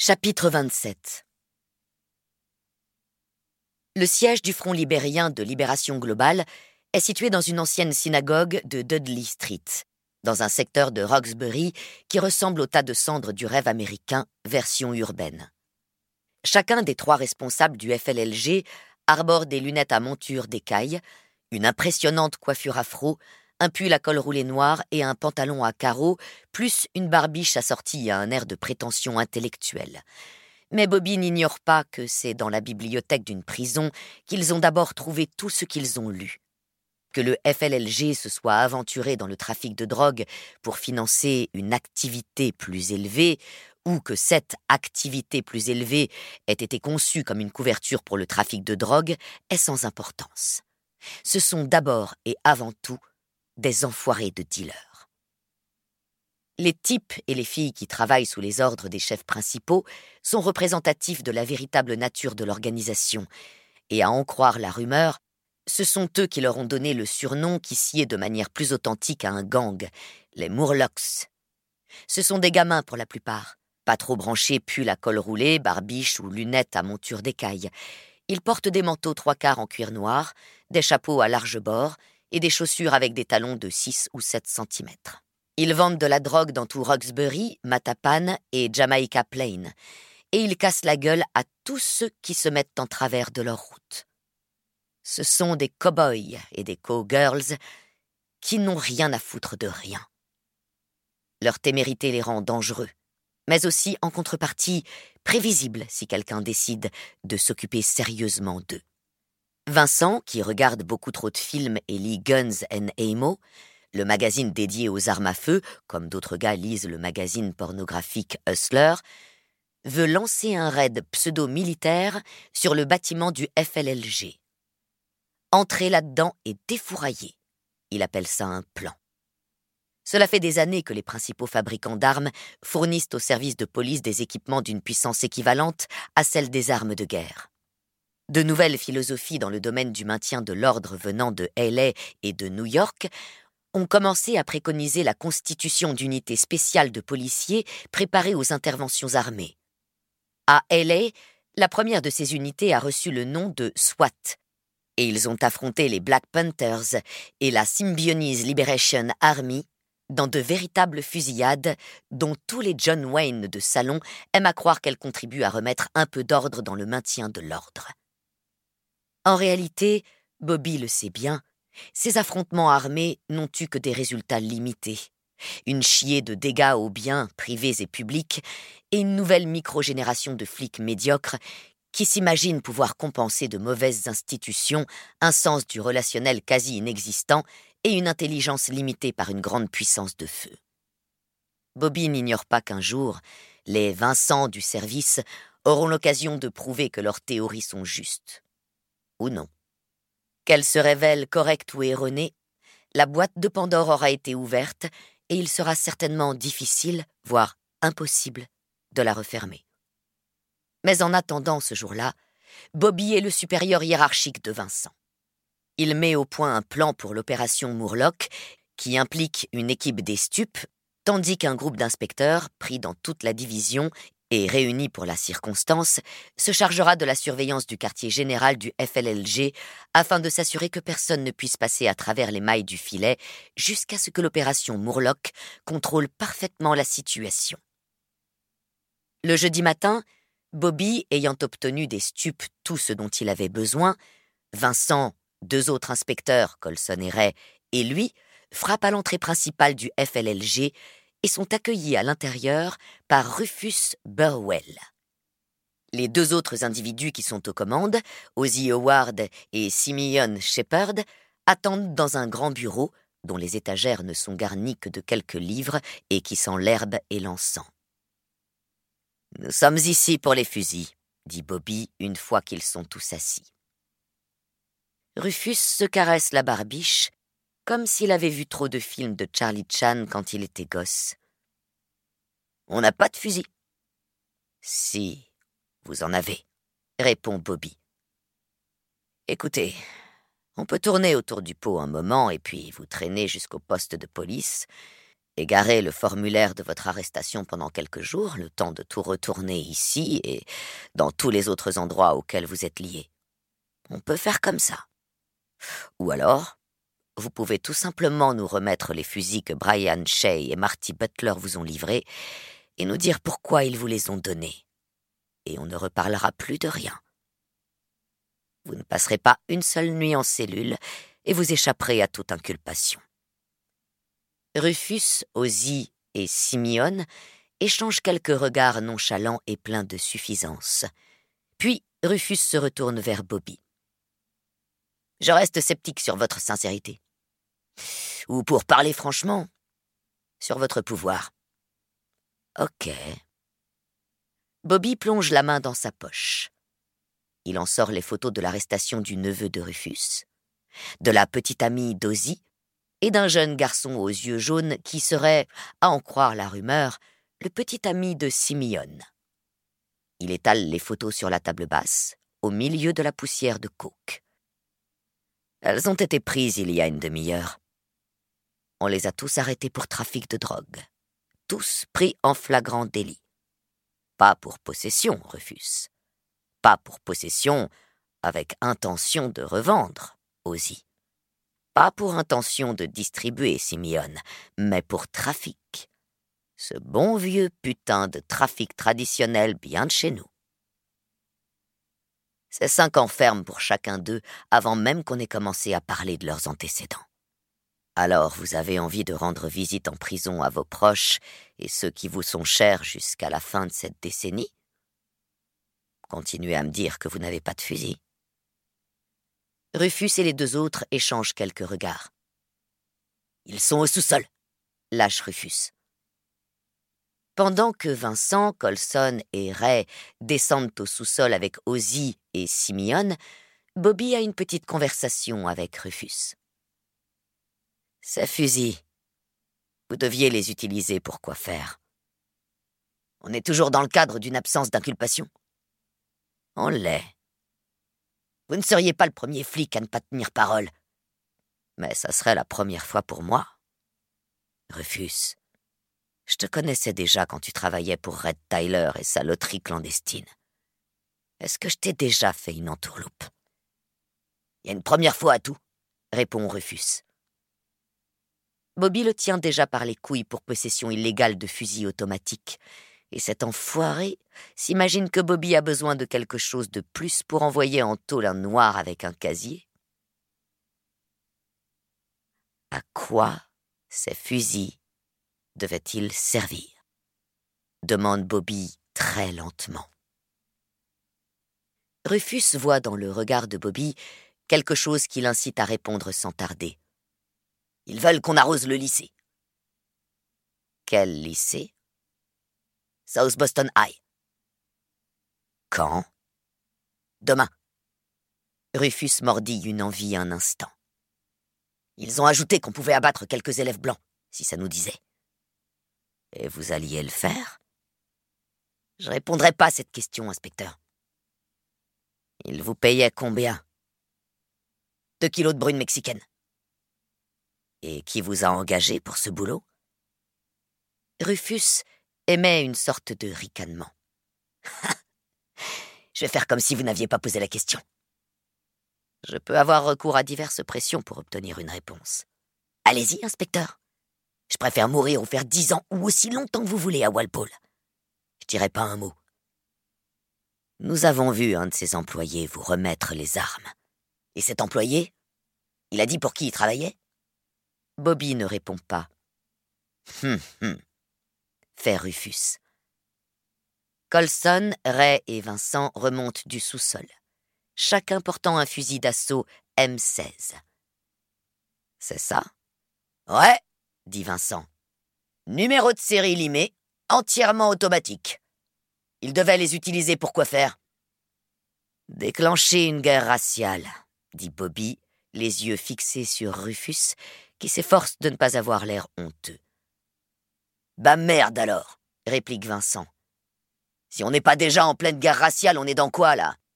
Chapitre 27. Le siège du Front libérien de libération globale est situé dans une ancienne synagogue de Dudley Street, dans un secteur de Roxbury qui ressemble au tas de cendres du rêve américain, version urbaine. Chacun des trois responsables du FLLG arbore des lunettes à monture d'écaille, une impressionnante coiffure afro, un pull à col roulé noir et un pantalon à carreaux, plus une barbiche assortie à un air de prétention intellectuelle. Mais Bobby n'ignore pas que c'est dans la bibliothèque d'une prison qu'ils ont d'abord trouvé tout ce qu'ils ont lu. Que le FLLG se soit aventuré dans le trafic de drogue pour financer une activité plus élevée, ou que cette activité plus élevée ait été conçue comme une couverture pour le trafic de drogue, est sans importance. Ce sont d'abord et avant tout des enfoirés de dealers. Les types et les filles qui travaillent sous les ordres des chefs principaux sont représentatifs de la véritable nature de l'organisation, et à en croire la rumeur, ce sont eux qui leur ont donné le surnom qui sied de manière plus authentique à un gang, les Moorlocks. Ce sont des gamins pour la plupart, pas trop branchés pull à col roulé, barbiche ou lunettes à monture d'écaille. Ils portent des manteaux trois quarts en cuir noir, des chapeaux à large bord et des chaussures avec des talons de 6 ou 7 cm. Ils vendent de la drogue dans tout Roxbury, Mattapan et Jamaica Plain, et ils cassent la gueule à tous ceux qui se mettent en travers de leur route. Ce sont des cow-boys et des cow-girls qui n'ont rien à foutre de rien. Leur témérité les rend dangereux, mais aussi, en contrepartie, prévisibles si quelqu'un décide de s'occuper sérieusement d'eux. Vincent, qui regarde beaucoup trop de films et lit Guns and Ammo, le magazine dédié aux armes à feu, comme d'autres gars lisent le magazine pornographique Hustler, veut lancer un raid pseudo-militaire sur le bâtiment du FLLG. Entrer là-dedans et défourailler. Il appelle ça un plan. Cela fait des années que les principaux fabricants d'armes fournissent aux services de police des équipements d'une puissance équivalente à celle des armes de guerre. De nouvelles philosophies dans le domaine du maintien de l'ordre venant de LA et de New York ont commencé à préconiser la constitution d'unités spéciales de policiers préparées aux interventions armées. À LA, la première de ces unités a reçu le nom de SWAT, et ils ont affronté les Black Panthers et la Symbionese Liberation Army dans de véritables fusillades dont tous les John Wayne de salon aiment à croire qu'elles contribuent à remettre un peu d'ordre dans le maintien de l'ordre. En réalité, Bobby le sait bien, ces affrontements armés n'ont eu que des résultats limités. Une chier de dégâts aux biens privés et publics et une nouvelle microgénération de flics médiocres qui s'imaginent pouvoir compenser de mauvaises institutions, un sens du relationnel quasi inexistant et une intelligence limitée par une grande puissance de feu. Bobby n'ignore pas qu'un jour, les Vincent du service auront l'occasion de prouver que leurs théories sont justes. Ou non. Qu'elles se révèlent correctes ou erronées, la boîte de Pandore aura été ouverte et il sera certainement difficile, voire impossible, de la refermer. Mais en attendant ce jour-là, Bobby est le supérieur hiérarchique de Vincent. Il met au point un plan pour l'opération Moorlock qui implique une équipe des stupes, tandis qu'un groupe d'inspecteurs, pris dans toute la division et réunis pour la circonstance, se chargera de la surveillance du quartier général du FLLG afin de s'assurer que personne ne puisse passer à travers les mailles du filet jusqu'à ce que l'opération Moorlock contrôle parfaitement la situation. Le jeudi matin, Bobby, ayant obtenu des stupes tout ce dont il avait besoin, Vincent, 2 autres inspecteurs, Colson et Ray, et lui, frappent à l'entrée principale du FLLG et sont accueillis à l'intérieur par Rufus Burwell. Les 2 autres individus qui sont aux commandes, Ozzy Howard et Simeon Shepard, attendent dans un grand bureau dont les étagères ne sont garnies que de quelques livres et qui sent l'herbe et l'encens. « Nous sommes ici pour les fusils », dit Bobby une fois qu'ils sont tous assis. Rufus se caresse la barbiche, comme s'il avait vu trop de films de Charlie Chan quand il était gosse. « On n'a pas de fusil. »« Si, vous en avez, » répond Bobby. « Écoutez, on peut tourner autour du pot un moment et puis vous traîner jusqu'au poste de police, égarer le formulaire de votre arrestation pendant quelques jours, le temps de tout retourner ici et dans tous les autres endroits auxquels vous êtes liés. On peut faire comme ça. Ou alors, vous pouvez tout simplement nous remettre les fusils que Brian Shea et Marty Butler vous ont livrés et nous dire pourquoi ils vous les ont donnés. Et on ne reparlera plus de rien. Vous ne passerez pas une seule nuit en cellule et vous échapperez à toute inculpation. Rufus, Ozzy et Simeon échangent quelques regards nonchalants et pleins de suffisance. Puis Rufus se retourne vers Bobby. « Je reste sceptique sur votre sincérité. Ou pour parler franchement, sur votre pouvoir. » « Ok. » Bobby plonge la main dans sa poche. Il en sort les photos de l'arrestation du neveu de Rufus, de la petite amie d'Ozzy et d'un jeune garçon aux yeux jaunes qui serait, à en croire la rumeur, le petit ami de Simeon. Il étale les photos sur la table basse, au milieu de la poussière de coke. Elles ont été prises il y a une demi-heure. On les a tous arrêtés pour trafic de drogue. Tous pris en flagrant délit. Pas pour possession, Rufus. Pas pour possession avec intention de revendre, Ozzy. Pas pour intention de distribuer, Simeon, mais pour trafic. Ce bon vieux putain de trafic traditionnel bien de chez nous. C'est 5 ans ferme pour chacun d'eux avant même qu'on ait commencé à parler de leurs antécédents. Alors vous avez envie de rendre visite en prison à vos proches et ceux qui vous sont chers jusqu'à la fin de cette décennie? Continuez à me dire que vous n'avez pas de fusil. Rufus et les 2 autres échangent quelques regards. « Ils sont au sous-sol !» lâche Rufus. Pendant que Vincent, Colson et Ray descendent au sous-sol avec Ozzy et Simeon, Bobby a une petite conversation avec Rufus. Ces fusils, vous deviez les utiliser pour quoi faire? On est toujours dans le cadre d'une absence d'inculpation. On l'est. Vous ne seriez pas le premier flic à ne pas tenir parole. Mais ça serait la première fois pour moi. Rufus, je te connaissais déjà quand tu travaillais pour Red Tyler et sa loterie clandestine. Est-ce que je t'ai déjà fait une entourloupe? Il y a une première fois à tout, répond Rufus. Bobby le tient déjà par les couilles pour possession illégale de fusil automatique. Et cet enfoiré s'imagine que Bobby a besoin de quelque chose de plus pour envoyer en tôle un noir avec un casier. À quoi ces fusils devaient-ils servir? Demande Bobby très lentement. Rufus voit dans le regard de Bobby quelque chose qui l'incite à répondre sans tarder. Ils veulent qu'on arrose le lycée. Quel lycée? South Boston High. Quand? Demain. Rufus mordit une envie un instant. Ils ont ajouté qu'on pouvait abattre quelques élèves blancs, si ça nous disait. Et vous alliez le faire? Je répondrai pas à cette question, inspecteur. Ils vous payaient combien? 2 kilos de brune mexicaine. Et qui vous a engagé pour ce boulot? Rufus émet une sorte de ricanement. Je vais faire comme si vous n'aviez pas posé la question. Je peux avoir recours à diverses pressions pour obtenir une réponse. Allez-y, inspecteur. Je préfère mourir ou faire 10 ans ou aussi longtemps que vous voulez à Walpole. Je dirai pas un mot. Nous avons vu un de ses employés vous remettre les armes. Et cet employé, il a dit pour qui il travaillait? Bobby ne répond pas. Fait Rufus. Colson, Ray et Vincent remontent du sous-sol, chacun portant un fusil d'assaut M16. C'est ça? Ouais, dit Vincent. Numéro de série limé, entièrement automatique. Ils devaient les utiliser pour quoi faire? Déclencher une guerre raciale, dit Bobby, les yeux fixés sur Rufus, qui s'efforce de ne pas avoir l'air honteux. Bah merde alors, réplique Vincent. Si on n'est pas déjà en pleine guerre raciale, on est dans quoi là?